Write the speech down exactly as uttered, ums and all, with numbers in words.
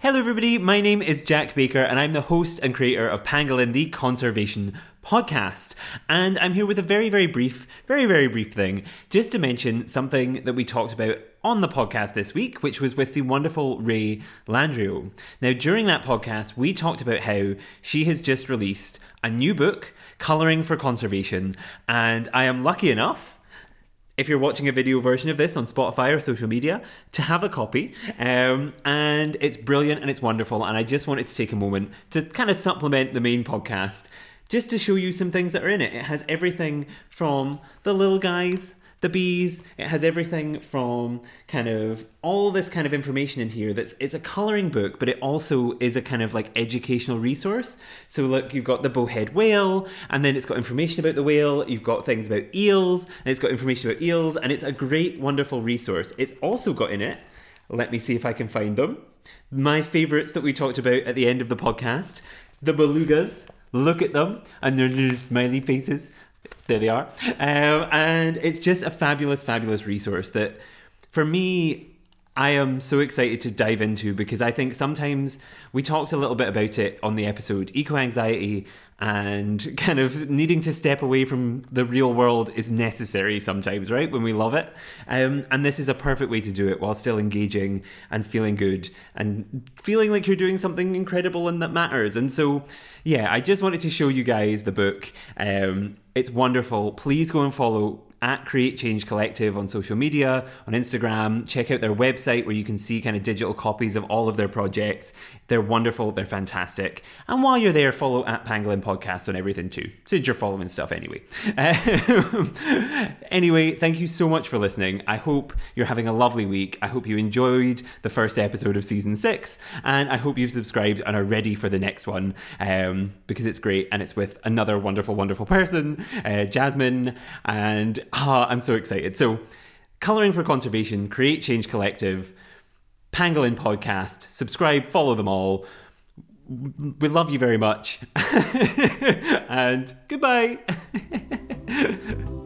Hello everybody, my name is Jack Baker and I'm the host and creator of Pangolin, the conservation podcast. And I'm here with a very, very brief, very, very brief thing, just to mention something that we talked about on the podcast this week, which was with the wonderful Ray Landrio. Now, during that podcast, we talked about how she has just released a new book, Colouring for Conservation, and I am lucky enough, if you're watching a video version of this on Spotify or social media, to have a copy. Um, and it's brilliant and it's wonderful. And I just wanted to take a moment to kind of supplement the main podcast, just to show you some things that are in it. It has everything from the little guys, the bees. It has everything from kind of all this kind of information in here. That's it's a colouring book, but it also is a kind of like educational resource. So look, you've got the bowhead whale, and then it's got information about the whale. You've got things about eels, and it's got information about eels, and it's a great, wonderful resource. It's also got in it, let me see if I can find them, my favourites that we talked about at the end of the podcast, the belugas. Look at them, and their little smiley faces. There they are. Um, and it's just a fabulous, fabulous resource that, for me, I am so excited to dive into, because I think sometimes we talked a little bit about it on the episode, eco-anxiety and kind of needing to step away from the real world is necessary sometimes, right? When we love it. Um, and this is a perfect way to do it while still engaging and feeling good and feeling like you're doing something incredible and that matters. And so, yeah, I just wanted to show you guys the book. Um, it's wonderful. Please go and follow at Create Change Collective on social media, on Instagram. Check out their website where you can see kind of digital copies of all of their projects. They're wonderful. They're fantastic. And while you're there, follow at Pangolin Podcast on everything too, since you're following stuff anyway. Um, anyway, thank you so much for listening. I hope you're having a lovely week. I hope you enjoyed the first episode of season six, and I hope you've subscribed and are ready for the next one, um, because it's great and it's with another wonderful, wonderful person, uh, Jasmine, and Ah, I'm so excited. So, Colouring for Conservation, Create Change Collective, Pangolin Podcast, subscribe, follow them all. We love you very much. And goodbye.